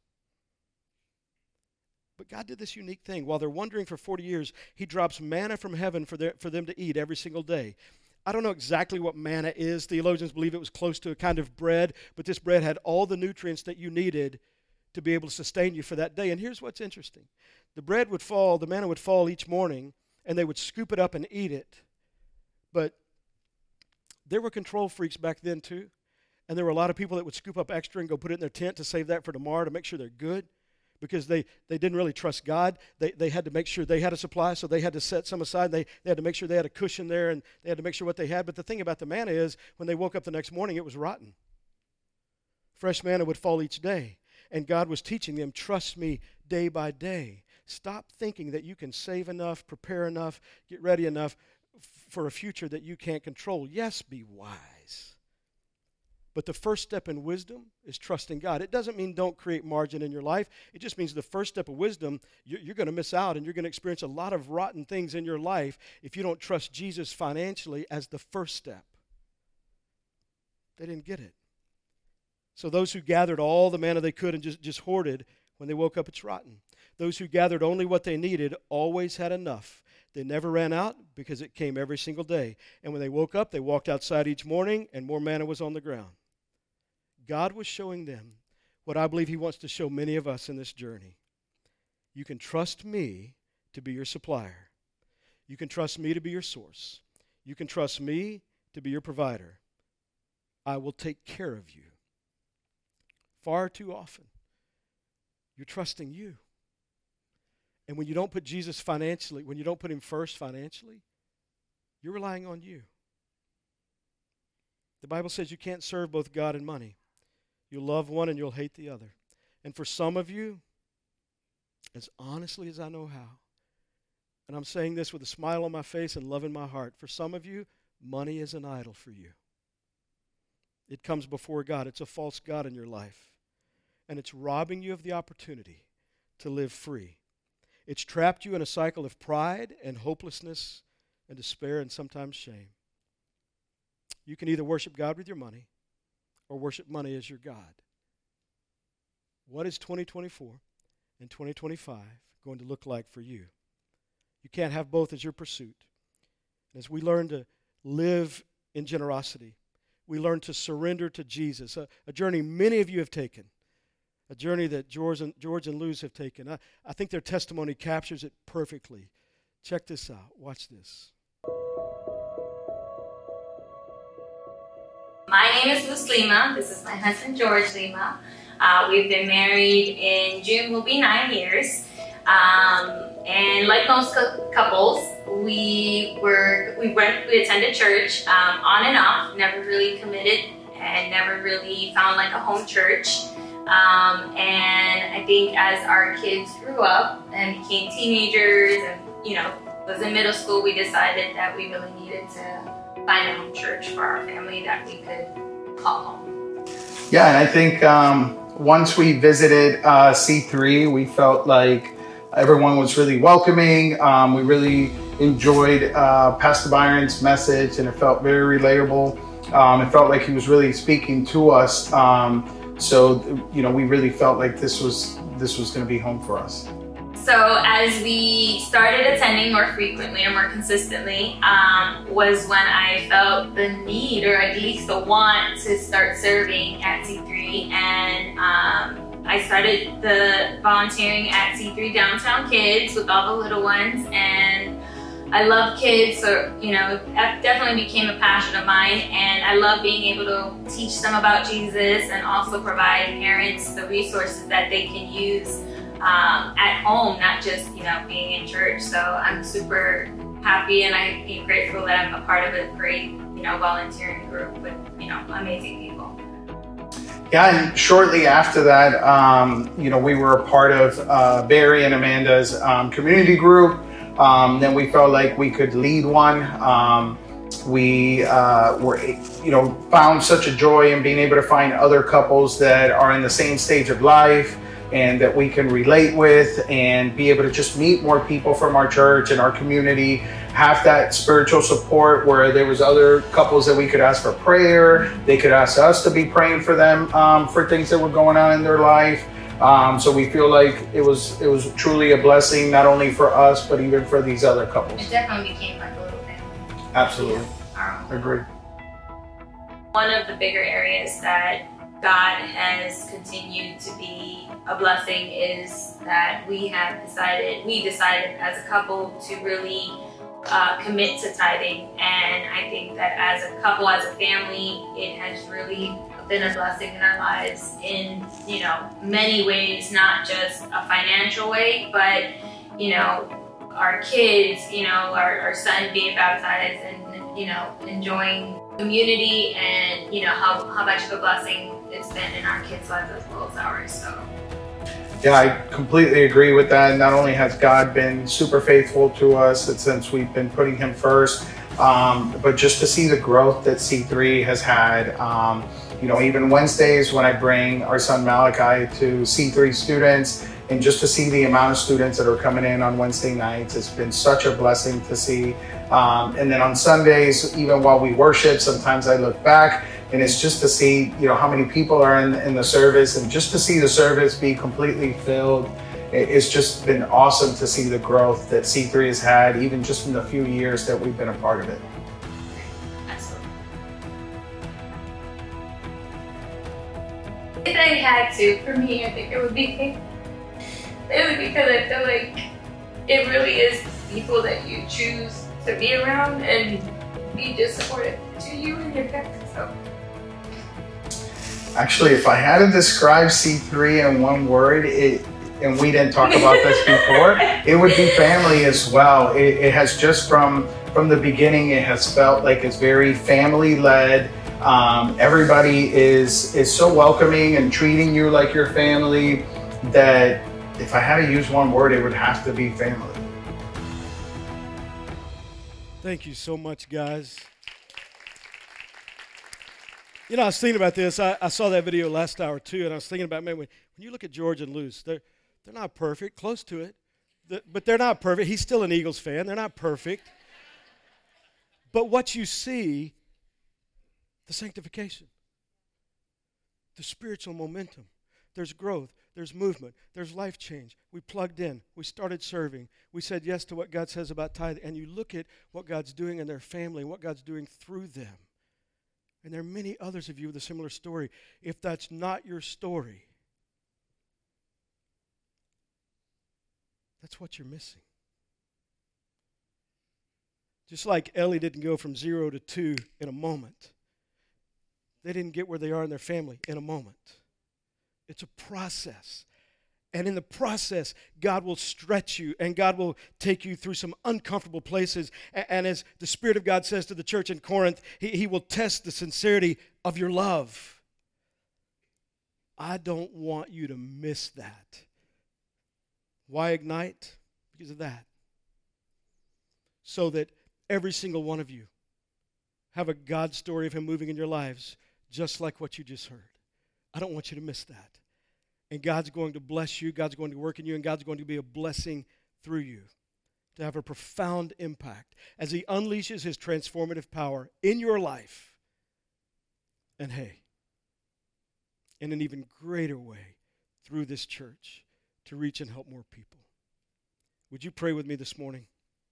Speaker 2: But God did this unique thing. While they're wandering for forty years, he drops manna from heaven for, their, for them to eat every single day. I don't know exactly what manna is. Theologians believe it was close to a kind of bread, but this bread had all the nutrients that you needed to be able to sustain you for that day. And here's what's interesting. The bread would fall, the manna would fall each morning, and they would scoop it up and eat it. But there were control freaks back then too, and there were a lot of people that would scoop up extra and go put it in their tent to save that for tomorrow to make sure they're good. Because they, they didn't really trust God. They, they had to make sure they had a supply, so they had to set some aside. They, they had to make sure they had a cushion there, and they had to make sure what they had. But the thing about the manna is, when they woke up the next morning, it was rotten. Fresh manna would fall each day. And God was teaching them, trust me day by day. Stop thinking that you can save enough, prepare enough, get ready enough f- for a future that you can't control. Yes, be wise. But the first step in wisdom is trusting God. It doesn't mean don't create margin in your life. It just means the first step of wisdom, you're, you're going to miss out, and you're going to experience a lot of rotten things in your life if you don't trust Jesus financially as the first step. They didn't get it. So those who gathered all the manna they could and just, just hoarded, when they woke up, it's rotten. Those who gathered only what they needed always had enough. They never ran out because it came every single day. And when they woke up, they walked outside each morning, and more manna was on the ground. God was showing them what I believe he wants to show many of us in this journey. You can trust me to be your supplier. You can trust me to be your source. You can trust me to be your provider. I will take care of you. far too often, you're trusting you. And when you don't put Jesus financially, when you don't put him first financially, you're relying on you. The Bible says you can't serve both God and money. You'll love one and you'll hate the other. And for some of you, as honestly as I know how, and I'm saying this with a smile on my face and love in my heart, for some of you, money is an idol for you. It comes before God. It's a false god in your life. And it's robbing you of the opportunity to live free. It's trapped you in a cycle of pride and hopelessness and despair and sometimes shame. You can either worship God with your money or worship money as your God. What is twenty twenty-four and twenty twenty-five going to look like for you? You can't have both as your pursuit. As we learn to live in generosity, we learn to surrender to Jesus, a, a journey many of you have taken, a journey that George and, George and Luz have taken. I, I think their testimony captures it perfectly. Check this out. Watch this.
Speaker 3: My name is Luz Lima. This is my husband, George Lima. Uh, we've been married in June, will be nine years. Um, and like most cu- couples, we were we went we attended church um, on and off. Never really committed, and never really found like a home church. Um, and I think as our kids grew up and became teenagers, and you know, was in middle school, we decided that we really needed to find a home church for our family that we could call home.
Speaker 4: Yeah, and I think um, once we visited uh, C three, we felt like everyone was really welcoming. Um, we really enjoyed uh, Pastor Byron's message, and it felt very relatable. Um, it felt like he was really speaking to us. Um, so, you know, we really felt like this was this was going to be home for us.
Speaker 3: So as we started attending more frequently or more consistently, um, was when I felt the need, or at least the want, to start serving at C three. And um, I started the volunteering at C three Downtown Kids with all the little ones, and I love kids, so you know, that definitely became a passion of mine. And I love being able to teach them about Jesus and also provide parents the resources that they can use Um, at home, not just, you know, being in church. So I'm super happy, and I'm grateful that I'm a part of a great, you know, volunteering group with, you know, amazing people.
Speaker 4: Yeah, and shortly after that, um, you know, we were a part of uh, Barry and Amanda's um, community group. Um, then we felt like we could lead one. Um, we uh, were, you know, found such a joy in being able to find other couples that are in the same stage of life and that we can relate with, and be able to just meet more people from our church and our community, have that spiritual support where there was other couples that we could ask for prayer. They could ask us to be praying for them um, for things that were going on in their life. Um, so we feel like it was it was truly a blessing, not only for us, but even for these other couples.
Speaker 3: It definitely became like a little family.
Speaker 4: Absolutely.
Speaker 3: Yeah,
Speaker 4: Agreed.
Speaker 3: One of the bigger areas that God has continued to be a blessing is that we have decided, we decided as a couple to really uh, commit to tithing. And I think that as a couple, as a family, it has really been a blessing in our lives in, you know, many ways, not just a financial way, but, you know, our kids, you know, our, our son being baptized and, you know, enjoying community, and, you know, how, how much of a blessing it's been in our kids' lives as well as ours. So
Speaker 4: yeah, I completely agree with that. Not only has God been super faithful to us since we've been putting him first, um, but just to see the growth that C three has had. Um, you know, even Wednesdays when I bring our son Malachi to C three students, and just to see the amount of students that are coming in on Wednesday nights, it's been such a blessing to see. Um, and then on Sundays, even while we worship, sometimes I look back, and it's just to see, you know, how many people are in, in the service, and just to see the service be completely filled. It's just been awesome to see the growth that C three has had, even just in the few years that we've been a part of it.
Speaker 3: Absolutely. If I had to, for me, I think it would be it would be because I feel like it really is people that you choose to be around and be just supportive to you and your family. So
Speaker 4: Actually, if I had to describe C three in one word, it, and we didn't talk about this before, it would be family as well. It, it has just from, from the beginning, it has felt like it's very family-led. Um, everybody is, is so welcoming and treating you like your family that if I had to use one word, it would have to be family.
Speaker 2: Thank you so much, guys. You know, I was thinking about this. I, I saw that video last hour, too, and I was thinking about, man, when, when you look at George and Luz, they're, they're not perfect, close to it, the, but they're not perfect. He's still an Eagles fan. They're not perfect. But what you see, the sanctification, the spiritual momentum, there's growth, there's movement, there's life change. We plugged in. We started serving. We said yes to what God says about tithing. And you look at what God's doing in their family and what God's doing through them. And there are many others of you with a similar story. If that's not your story, that's what you're missing. Just like Ellie didn't go from zero to two in a moment. They didn't get where they are in their family in a moment. It's a process. And in the process, God will stretch you and God will take you through some uncomfortable places. And, and as the Spirit of God says to the church in Corinth, he, he will test the sincerity of your love. I don't want you to miss that. Why Ignite? Because of that. So that every single one of you have a God story of Him moving in your lives, just like what you just heard. I don't want you to miss that. And God's going to bless you, God's going to work in you, and God's going to be a blessing through you to have a profound impact as He unleashes His transformative power in your life. And hey, in an even greater way through this church to reach and help more people. Would you pray with me this morning?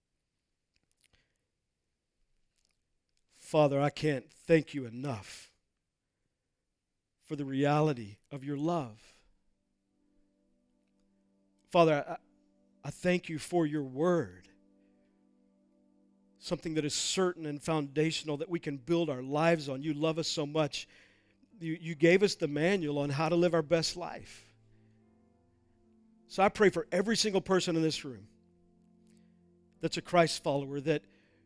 Speaker 2: Father, I can't thank you enough for the reality of your love. Father, I, I thank you for your word, something that is certain and foundational that we can build our lives on. You love us so much. You, you gave us the manual on how to live our best life. So I pray for every single person in this room that's a Christ follower, that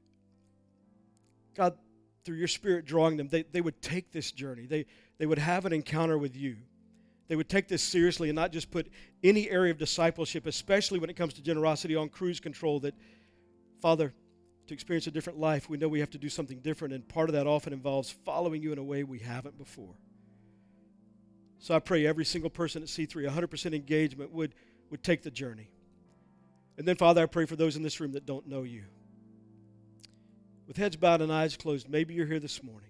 Speaker 2: God, through your Spirit drawing them, they, they would take this journey. They, they would have an encounter with you. They would take this seriously and not just put any area of discipleship, especially when it comes to generosity, on cruise control. That, Father, to experience a different life, we know we have to do something different, and part of that often involves following you in a way we haven't before. So I pray every single person at C three, one hundred percent engagement, would, would take the journey. And then, Father, I pray for those in this room that don't know you. With heads bowed and eyes closed, maybe you're here this morning.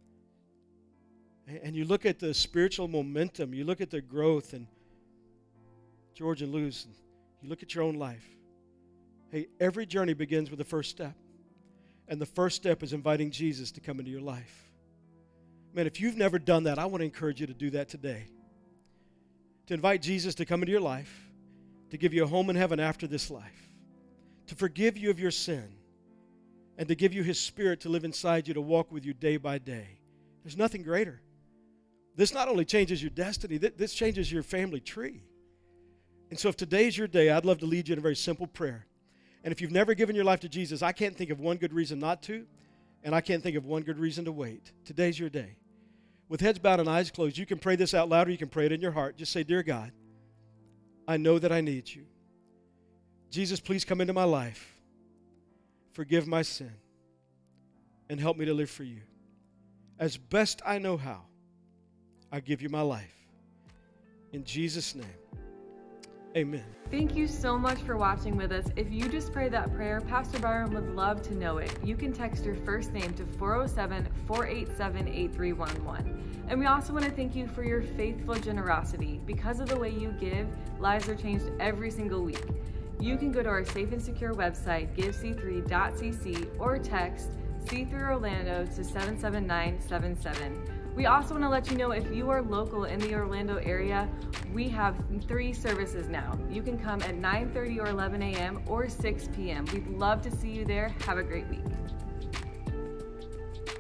Speaker 2: And you look at the spiritual momentum, you look at the growth, and George and Luz, and you look at your own life. Hey, every journey begins with the first step. And the first step is inviting Jesus to come into your life. Man, if you've never done that, I want to encourage you to do that today. To invite Jesus to come into your life, to give you a home in heaven after this life, to forgive you of your sin, and to give you His Spirit to live inside you, to walk with you day by day. There's nothing greater. This not only changes your destiny, this changes your family tree. And so if today's your day, I'd love to lead you in a very simple prayer. And if you've never given your life to Jesus, I can't think of one good reason not to, and I can't think of one good reason to wait. Today's your day. With heads bowed and eyes closed, you can pray this out loud or you can pray it in your heart. Just say, Dear God, I know that I need you. Jesus, please come into my life. Forgive my sin and help me to live for you. As best I know how, I give you my life. In Jesus' name, amen.
Speaker 5: Thank you so much for watching with us. If you just prayed that prayer, Pastor Byron would love to know it. You can text your first name to four oh seven, four eight seven, eight three one one. And we also want to thank you for your faithful generosity. Because of the way you give, lives are changed every single week. You can go to our safe and secure website, give c three dot c c, or text C three Orlando to seven seven nine seven seven. We also want to let you know, if you are local in the Orlando area, we have three services now. You can come at nine thirty or eleven a m or six p m We'd love to see you there. Have a great week.